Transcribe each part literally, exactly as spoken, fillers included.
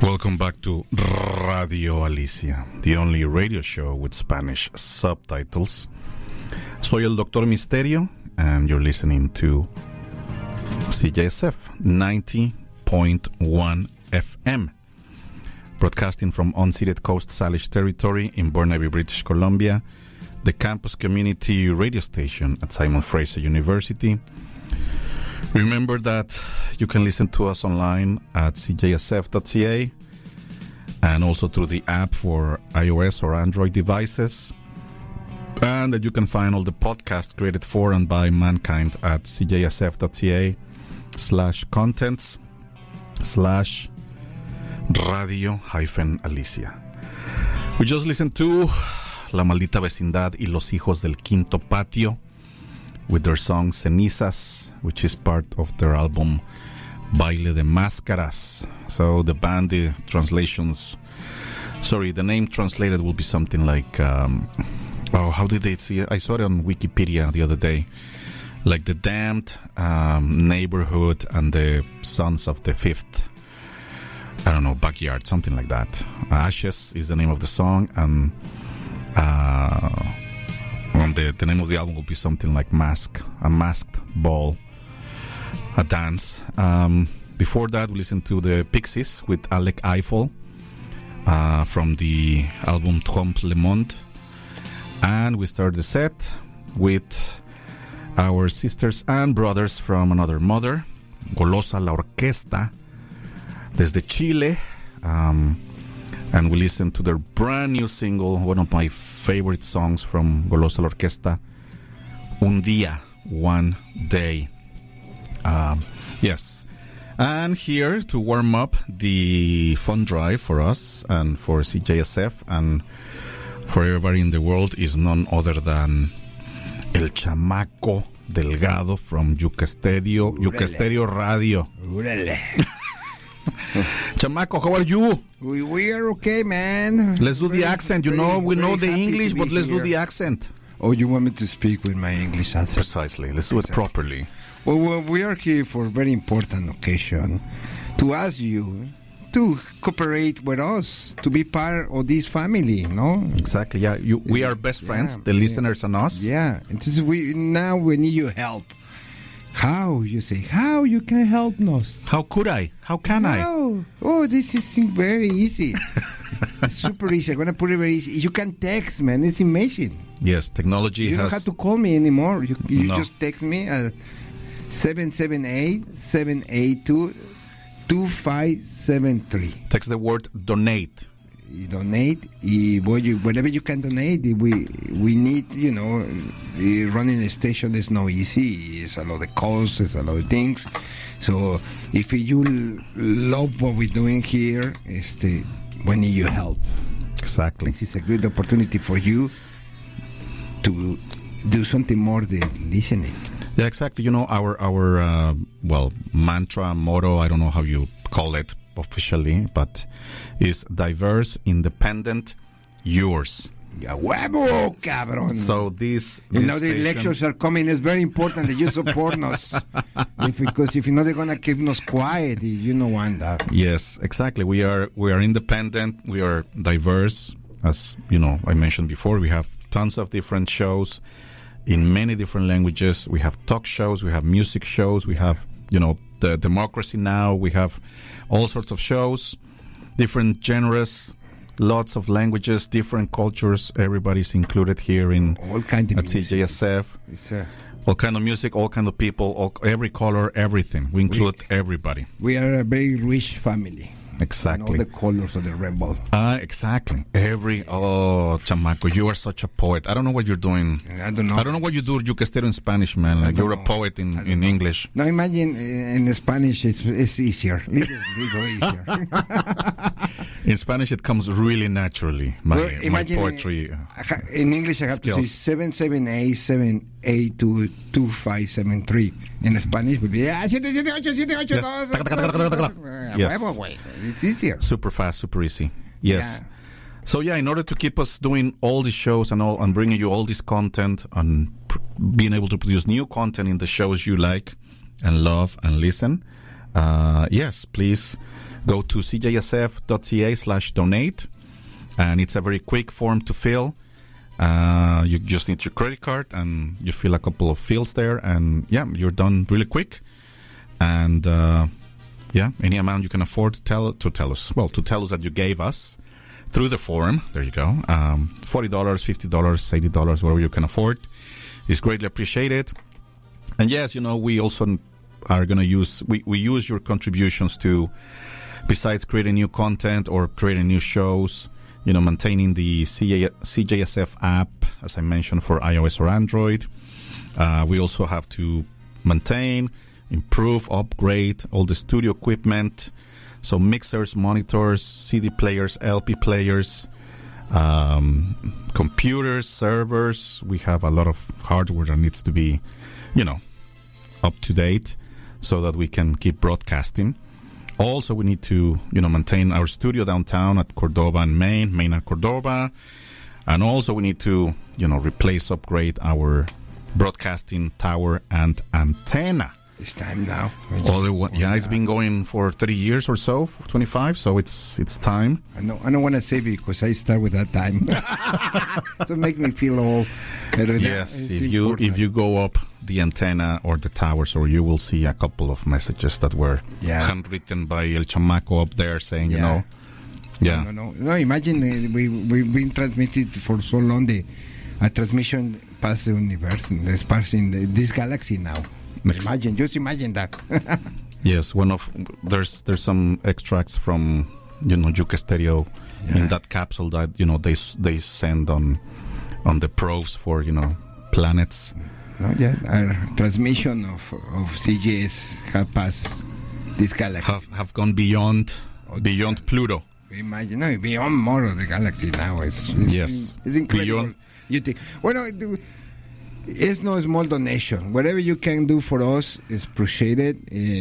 Welcome back to Radio Alicia, the only radio show with Spanish subtitles. Soy el Doctor Misterio, and you're listening to C J S F ninety point one F M, broadcasting from unceded Coast Salish territory in Burnaby, British Columbia, the campus community radio station at Simon Fraser University. Remember that you can listen to us online at c j s f dot c a and also through the app for iOS or Android devices, and that you can find all the podcasts created for and by mankind at c j s f dot c a slash contents slash radio hyphen Alicia. We just listened to La Maldita Vecindad y Los Hijos del Quinto Patio with their song Cenizas, which is part of their album Baile de Máscaras. So the band, the translations, sorry, the name translated will be something like, um, oh, how did they see it? I saw it on Wikipedia the other day. Like the Damned, um, Neighborhood, and the Sons of the Fifth, I don't know, Backyard, something like that. Ashes is the name of the song, and uh, and the, the name of the album will be something like Mask, a Masked Ball, a Dance. Um, before that, we listened to the Pixies with Alec Eiffel uh, from the album Trompe le Monde. And we started the set with our sisters and brothers from another mother, Golosa La Orquesta, desde Chile. Um, and we listened to their brand new single, one of my favorite songs from Golosa La Orquesta, Un Día, One Day. Um, yes. And here to warm up the fun drive for us and for C J S F and for everybody in the world is none other than El Chamaco Delgado from Yucasterio, Yucasterio Radio. Chamaco, how are you? We, we are okay, man. Let's do very, the accent. You very, know, we know the happy English, but let's here. do the accent. Oh, you want me to speak with my English accent? Precisely. Let's do it properly. Well, well, we are here for a very important occasion to ask you to cooperate with us, to be part of this family, no? Exactly, yeah. You, we are best friends, yeah, the yeah. listeners and us. Yeah. And this is we, now we need your help. How, you say, how you can help us? How could I? How can I? Oh, oh, this is very easy. It's super easy. I'm going to put it very easy. You can text, man. It's amazing. Yes, technology You has... don't have to call me anymore. You, you No. just text me at seven seven eight, seven eight two, two five seven three. Text the word donate. You donate. Y what you, whatever you can donate, we we need, you know, eh, running a station is no easy. It's a lot of costs, it's a lot of things. So if you l- love what we're doing here, este, we need your help. Exactly. This is a good opportunity for you to do something more than listening. Yeah, exactly. You know, our, our uh, well, mantra, motto, I don't know how you call it officially, but is diverse, independent, yours. Ya huevo, cabrón. So this, You this know, the station- lectures are coming. It's very important that you support us. If, because if you know, they're going to keep us quiet. You know, want that. Yes, exactly. We are we are independent. We are diverse, as you know. I mentioned before. We have tons of different shows in many different languages. We have talk shows. We have music shows. We have, you know, the Democracy Now. We have all sorts of shows, different genres, lots of languages, different cultures. Everybody's included here in All kind of at C J S F. It's, uh, All kind of music, all kind of people, all, every color, everything. We include everybody. we are a very rich family. Exactly. And all the colors of the rainbow. Ah, exactly. Every oh, chamaco, you are such a poet. I don't know what you're doing. I don't know. I don't know what you do. You can stay in Spanish, man. Like don't you're a know. poet in, I don't in know. English. Now imagine uh, in Spanish it's, it's easier. Little, little easier. In Spanish, it comes really naturally. My, Well, my imagine, poetry. uh, I ha- in English, I have to skills. say seven seven eight, seven eight two, two five seven three. In Spanish, would be ah, seven seven eight, seven eight two. Yes. Yes. Huevo, güey. It's easier. Super fast, super easy. Yes. Yeah. So yeah, in order to keep us doing all these shows and all, and bringing you all this content and pr- being able to produce new content in the shows you like and love and listen, uh, yes, please go to c j s f dot c a slash donate, and it's a very quick form to fill. Uh, you just need your credit card, and you fill a couple of fields there, and yeah, you're done really quick. And uh, yeah, any amount you can afford to tell to tell us. Well, to tell us that you gave us through the forum. There you go. Um, Forty dollars, fifty dollars, eighty dollars, whatever you can afford, is greatly appreciated. And yes, you know, we also are going to use we, we use your contributions to, besides creating new content or creating new shows, you know, maintaining the C J S F app, as I mentioned, for iOS or Android. Uh, we also have to maintain, improve, upgrade all the studio equipment. So mixers, monitors, C D players, L P players, um, computers, servers. We have a lot of hardware that needs to be, you know, up to date so that we can keep broadcasting. Also, we need to, you know, maintain our studio downtown at Cordova and Main, Main and Cordova. And also we need to, you know, replace, upgrade our broadcasting tower and antenna. It's time now. Otherwise, yeah, it's been going for thirty years or so, twenty-five, so it's it's time. I know. I don't want to say because I start with that time. So make me feel old. Yes, if you important. if you go up the antenna or the towers, or you will see a couple of messages that were yeah. handwritten by El Chamaco up there saying, yeah. you know, yeah. No, no, no. no imagine uh, we we've been transmitted for so long the a transmission past the universe, the space in the, this galaxy now. Next. Imagine, just imagine that. Yes, one of there's there's some extracts from you know Yuke Stereo yeah. in that capsule that you know they they send on on the probes for you know planets. No, yeah, our transmission of of C J S have passed this galaxy. Have have gone beyond oh, beyond yeah. Pluto. Imagine, no, beyond more of the galaxy now. It's, it's yes, it's incredible. Beyond. You think? Well, no, it's no small donation. Whatever you can do for us is appreciated.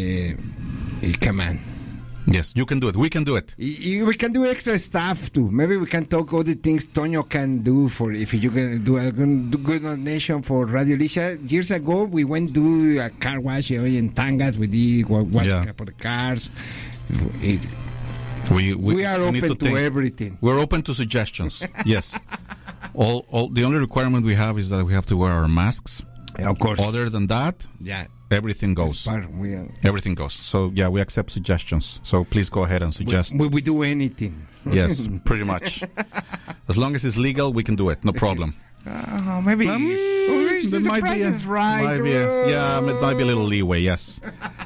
Uh, come on. Yes, you can do it. We can do it. We can do extra stuff too. Maybe we can talk all the things Toño can do for if you can do a good donation for Radio Alicia. Years ago, we went to a car wash in Tangas with the wash yeah. for the cars. It, we, we, we are we open to, to everything. We're open to suggestions. Yes. All, all the only requirement we have is that we have to wear our masks. Yeah, of course. Other than that, yeah, everything goes. Part, we are, everything goes. So yeah, we accept suggestions. So please go ahead and suggest. We, we do anything. Yes, pretty much. As long as it's legal, we can do it. No problem. Uh, maybe um, there might be a, right. Might be a, yeah, it might be a little leeway. Yes.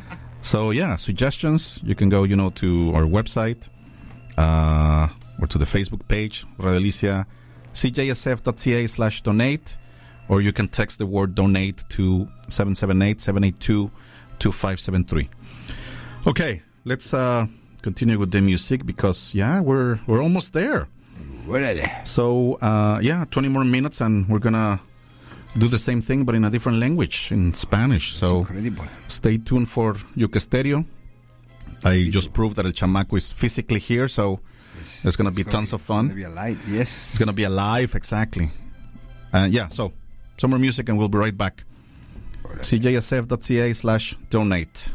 So yeah, suggestions. You can go, you know, to our website uh, or to the Facebook page, Radio Alicia. c j s f dot c a slash donate, or you can text the word donate to seven seven eight, seven eight two, two five seven three. Okay, let's uh, continue with the music because yeah, we're we're almost there. So uh, yeah, twenty more minutes and we're gonna do the same thing but in a different language, in Spanish. That's so incredible. Stay tuned for Yuke Stereo. I just proved that El Chamaco is physically here, so Yes, there's going to be gonna tons be, of fun. It's going to be alive, yes. It's going to be alive, exactly. Uh, yeah, so some more music and we'll be right back. c j s f dot c a slash donate.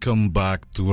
Welcome back to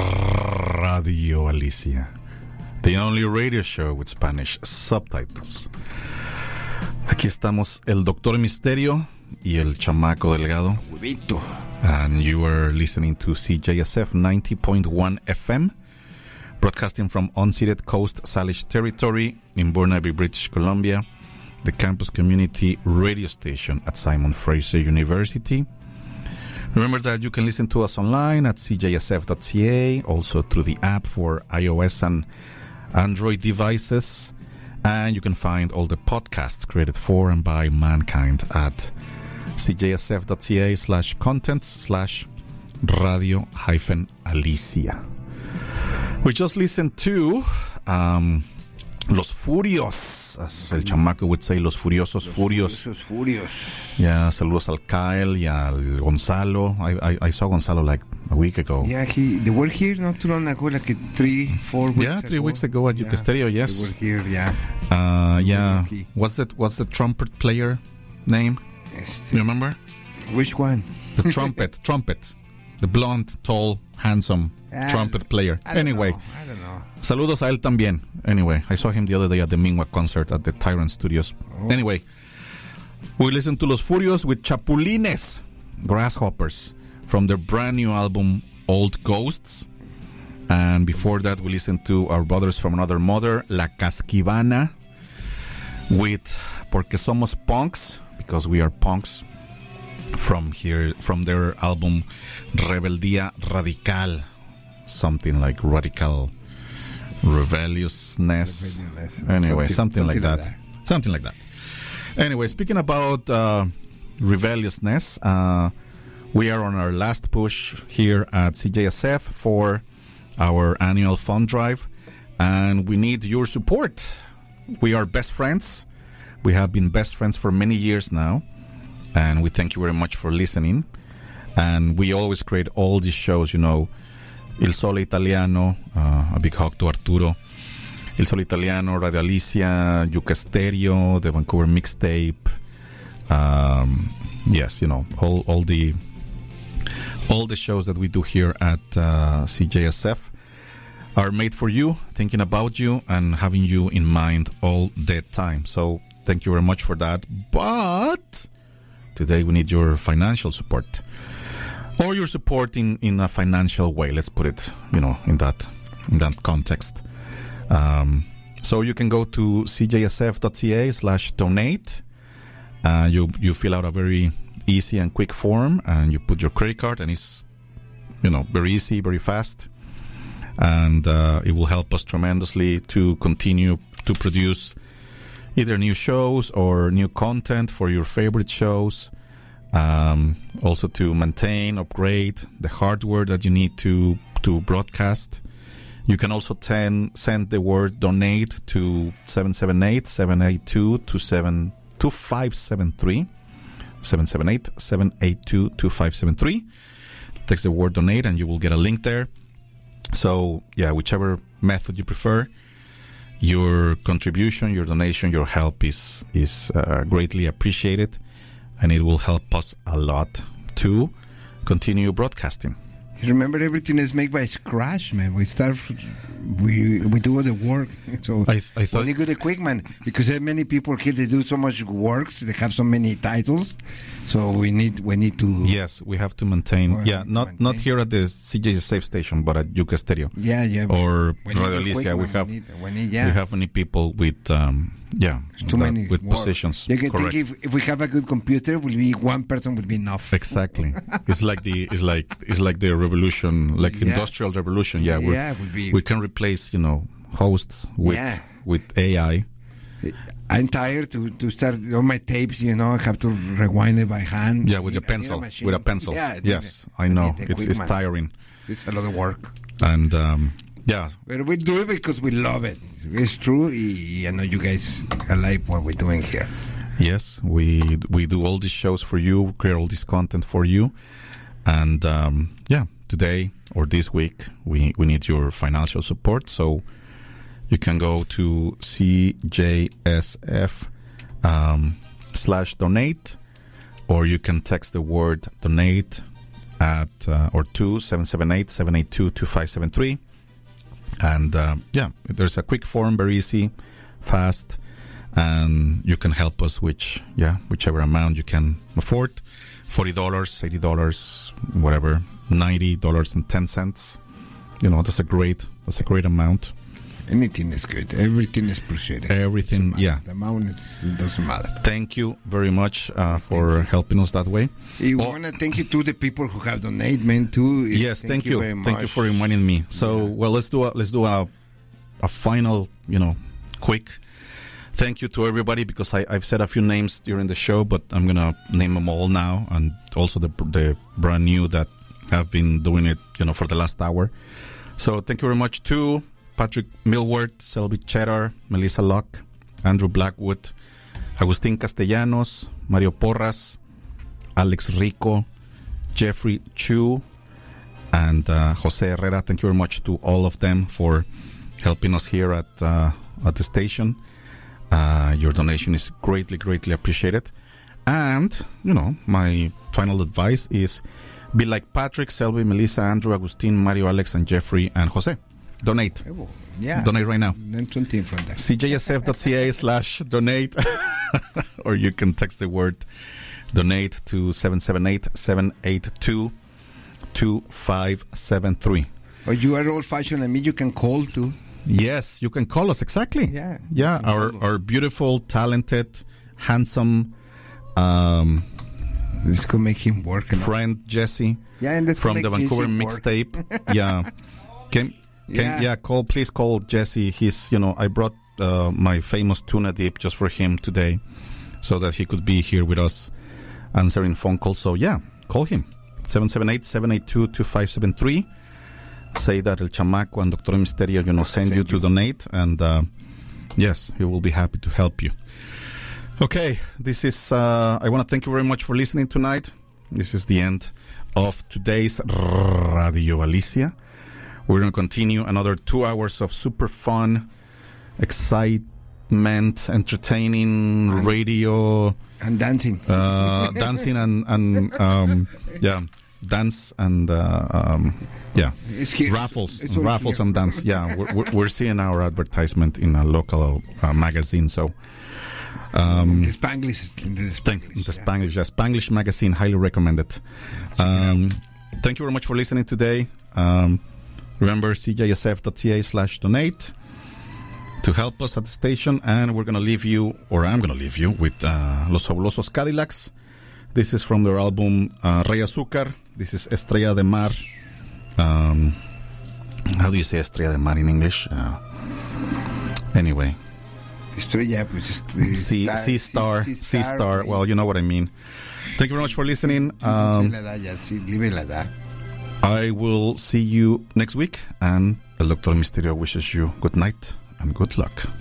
Radio Alicia, the only radio show with Spanish subtitles. Aquí estamos el Doctor Misterio y el Chamaco Delgado. Huevito. And you are listening to C J S F ninety point one F M, broadcasting from unceded Coast Salish territory in Burnaby, British Columbia, the campus community radio station at Simon Fraser University. Remember that you can listen to us online at c j s f dot c a, also through the app for iOS and Android devices. And you can find all the podcasts created for and by mankind at c j s f dot c a slash contents slash radio hyphen Alicia. We just listened to um, Los Furios, as el chamaco would say, Los Furiosos Los Furios. Furiosos Furios. Yeah, saludos al Kyle y al Gonzalo. I, I, I saw Gonzalo like a week ago. Yeah, he, they were here not too long ago, like three, four weeks ago. Yeah, three weeks ago at yeah, Yucasterio, yes. They were here, yeah. Uh, yeah. Lucky. What's that? What's the trumpet player name? Este, You remember? Which one? The trumpet, trumpet. The blonde, tall, handsome Ah, trumpet player. I don't Anyway, know, I don't know. saludos a él también. Anyway, I saw him the other day at the Mingwa concert at the Tyrant Studios. Oh. Anyway, we listened to Los Furios with Chapulines, Grasshoppers, from their brand new album, Old Ghosts. And before that, we listened to our brothers from another mother, La Casquivana, with Porque Somos Punks, because we are punks, from here, from their album Rebeldía Radical, something like radical rebelliousness. Rebelliousness. Anyway, Something- something, like, something that. like that. Something like that. Anyway, speaking about uh, rebelliousness, uh, we are on our last push here at C J S F for our annual fund drive, and we need your support. We are best friends. We have been best friends for many years now, and we thank you very much for listening. And we always create all these shows, you know, Il Sole Italiano, uh, a big hug to Arturo, Il Sole Italiano, Radio Alicia, Yucasterio, the Vancouver Mixtape. Um, yes, you know, all, all the all the shows that we do here at uh, C J S F are made for you, thinking about you, and having you in mind all the time. So thank you very much for that. But today we need your financial support, or your support in, in a financial way. Let's put it, you know, in that in that context. Um, so you can go to c j s f dot c a slash donate. Uh, you you fill out a very easy and quick form, and you put your credit card, and it's, you know, very easy, very fast, and uh, it will help us tremendously to continue to produce either new shows or new content for your favorite shows. Um, also to maintain, upgrade the hardware that you need to to broadcast. You can also ten, send the word donate to seven seven eight, seven eight two, two five seven three, seven seven eight, seven eight two, two five seven three. Text the word donate and you will get a link there. So, yeah, whichever method you prefer, your contribution, your donation, your help is, is uh, greatly appreciated. And it will help us a lot to continue broadcasting. Remember, everything is made by scratch, man. We start, f- we we do all the work. So I, I thought, we need good equipment because there are many people here. They do so much works. They have so many titles. So we need we need to. yes, we have to maintain. Or yeah, not maintain. not here at the C J Safe Station, but at Yucasterio. Yeah, yeah. Or we need Radio Alicia. We equipment, have We need, we need, yeah. we have many people with um yeah too that- many with work. positions. You can Correct. think if, if we have a good computer, will be one person will be enough. Exactly. It's like the it's like it's like the revolution, like Yeah. industrial revolution. Yeah, we're, Yeah, would be. we can replace, you know, hosts with Yeah. with A I. I'm tired to, to start on my tapes. You know, I have to rewind it by hand. Yeah, with a I need- I need pencil. machine. With a pencil. Yeah, I need yes, it. I know. need the It's it's equipment. tiring. It's a lot of work. And um, yeah, But we do it because we love it. It's true. y- I know you guys like what we're doing here. yes, we we do all these shows for you, create all this content for you, and um, yeah, today or this week we we need your financial support. So you can go to C J S F um, slash donate, or you can text the word donate at uh, or two seven seven eight, seven eight two, two five seven three. And uh, yeah, there's a quick form, very easy, fast, and you can help us, which yeah, whichever amount you can afford, forty dollars, eighty dollars, whatever, ninety dollars and ten cents. You know, that's a great that's a great amount. Anything is good. Everything is appreciated. Everything, yeah. The amount is, it doesn't matter. Thank you very much uh, for helping us that way. We oh. want to thank you to the people who have donated, man, too. It's, Yes, thank, thank you. you thank you for reminding me. So, yeah. well, let's do a, let's do a a final, you know, quick thank you to everybody, because I, I've said a few names during the show, but I'm gonna name them all now, and also the the brand new that have been doing it, you know, for the last hour. So, thank you very much to Patrick Millward, Selby Cheddar, Melissa Locke, Andrew Blackwood, Agustin Castellanos, Mario Porras, Alex Rico, Jeffrey Chu, and uh, Jose Herrera. Thank you very much to all of them for helping us here at uh, at the station. Uh, your donation is greatly, greatly appreciated. And, you know, my final advice is be like Patrick, Selby, Melissa, Andrew, Agustin, Mario, Alex, and Jeffrey, and Jose. Donate. Yeah. Donate right now. Something from there. C J S F dot C A slash donate. Or you can text the word donate to seven seven eight, seven eight two, two five seven three. Or you are old-fashioned, and me, you can call too. Yes, you can call us, exactly. Yeah. Yeah, our, our beautiful, talented, handsome um, this could make him work. friend, Jesse, yeah, and from the Vancouver mixtape. yeah. Can, can, yeah. Yeah, call, please call Jesse. He's, you know, I brought uh, my famous tuna dip just for him today so that he could be here with us answering phone calls. So, yeah, call him. seven seven eight, seven eight two, two five seven three. Say that El Chamaco and Doctor Misterio, you know, send you to donate, and uh, yes, he will be happy to help you. Okay, this is, uh, I want to thank you very much for listening tonight. This is the end of today's Radio Alicia. We're going to continue another two hours of super fun, excitement, entertaining and, radio. And dancing. Uh, dancing and, and um, yeah, dance and, uh, um, yeah, raffles, raffles here. And dance. Yeah, we're, we're seeing our advertisement in a local uh, magazine. So, um, the Spanglish, the Spanglish, thank, the Spanglish, yeah. Spanglish magazine, highly recommended. Um, thank you very much for listening today. Um, remember C J S F dot C A slash donate to help us at the station, and we're gonna leave you, or I'm gonna leave you with uh, Los Fabulosos Cadillacs. This is from their album uh, Rey Azúcar. This is Estrella de Mar. Um, how do you say Estrella de Mar in English? Uh, anyway. Estrella, pues este, sea, star, sea star, sea, sea star. star. Well, you know what I mean. Thank you very much for listening. Um, I will see you next week, and El Doctor Misterio wishes you good night and good luck.